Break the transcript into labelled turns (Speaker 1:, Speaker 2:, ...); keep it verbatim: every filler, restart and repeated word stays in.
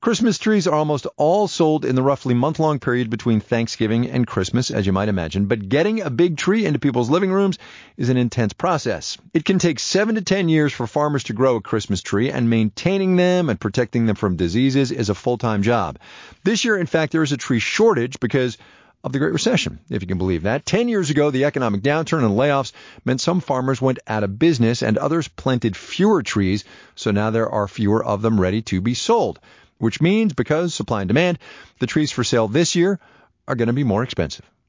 Speaker 1: Christmas trees are almost all sold in the roughly month-long period between Thanksgiving and Christmas, as you might imagine. But getting a big tree into people's living rooms is an intense process. It can take seven to ten years for farmers to grow a Christmas tree, and maintaining them and protecting them from diseases is a full-time job. This year, in fact, there is a tree shortage because of the Great Recession, if you can believe that. Ten years ago, the economic downturn and layoffs meant some farmers went out of business and others planted fewer trees, so now there are fewer of them ready to be sold. Which means, because supply and demand, the trees for sale this year are going to be more expensive.